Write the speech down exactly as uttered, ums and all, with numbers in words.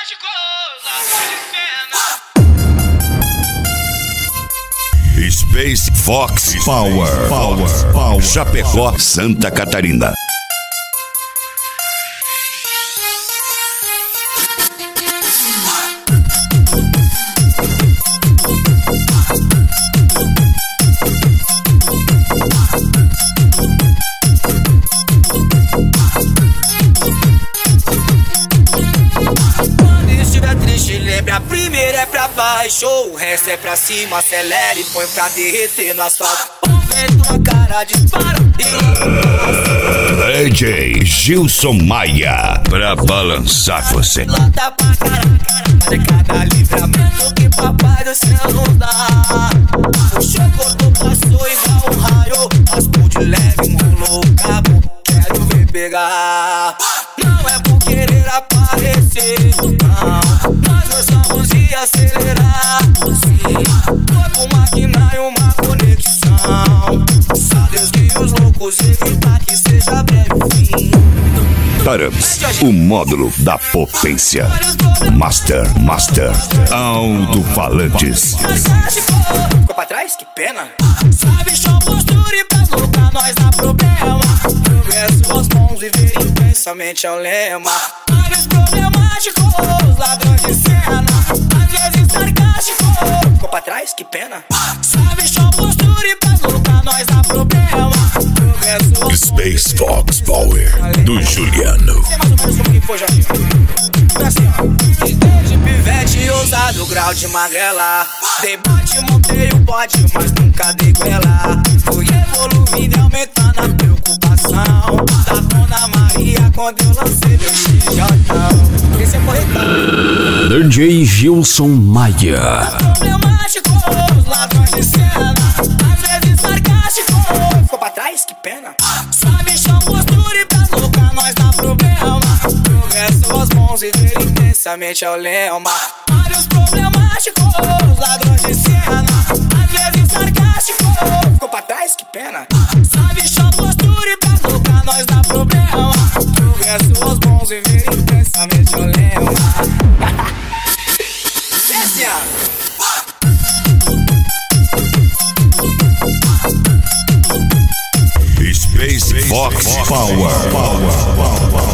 Space Fox Power, Power, Power, Chapecó, Santa Catarina. A primeira é pra baixo, o resto é pra cima, acelera e põe pra derreter no asfalto. Vento na cara, dispara D J Gilson Maia, pra balançar você. Lota pra caraca, mas é cada livramento que papai do céu não dá. Puxou, cortou, passou igual um raio, raspou de leve, enrolou o cabo, quero ver pegar. Não é por querer aparecer, não, nós gostamos de acelerar. Sim, corpo, máquina e uma conexão. Só Deus que os loucos evitar que seja breve o fim. Tarams, o módulo da potência. Master, Master, alto-falantes. Ficou pra trás? Que pena. Sabe, show, postura e pra lutar, nós dá problema. Progresso aos mãos, viver intensamente é o lema. Vários problemáticos, ladrões de cena, às vezes sarcástico. Ficou pra trás? Que pena. Sabe, show, postura e pra lutar, nós dá problema. Progresso aos Space Fox Power, do Juliano. Sei mais ou menos como que foi, Jorginho. Foi assim, ó. Desde pivete, ousado, grau de magrela. Debate, montei o bote, mas nunca dei goela. Fui evoluindo e aumentando a preocupação da Dona Maria quando eu lancei meu xijotão. Esse é corretão. D J Gilson Maia. Problemático, ladrões de cena, às vezes sarcástico. Ficou pra trás? Que pena. Sabe, chão, postura e pra louca, nós dá problema. Progresso aos mãos e ver intensamente é o lema. Vários problemáticos, ladrões de cena, às vezes sarcástico. Ficou pra trás? Que pena. Sabe, chão, postura e pra louca, nós dá problema. Progresso aos mãos e ver intensamente é o lema. Desce, Space Fox Power, Power, Power.